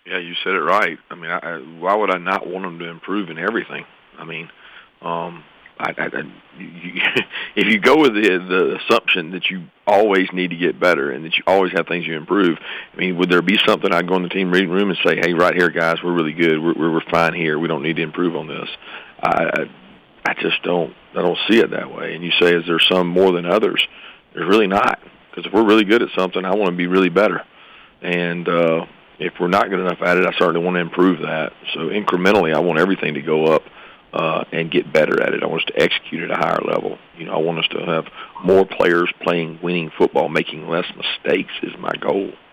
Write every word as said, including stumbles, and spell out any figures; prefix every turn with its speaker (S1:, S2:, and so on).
S1: Yeah, you said it right. I mean, I, I, why would I not want them to improve in everything? I mean, um, I, I, I, you, if you go with the, the assumption that you always need to get better and that you always have things you improve, I mean, would there be something I'd go in the team reading room and say, "Hey, right here, guys, we're really good. We're we're, we're fine here. We don't need to improve on this." I, I I just don't I don't see it that way. And you say, is there some more than others? There's really not, because if we're really good at something, I want to be really better. And uh, if we're not good enough at it, I certainly want to improve that. So incrementally, I want everything to go up uh, and get better at it. I want us to execute at a higher level. You know, I want us to have more players playing winning football, making less mistakes is my goal.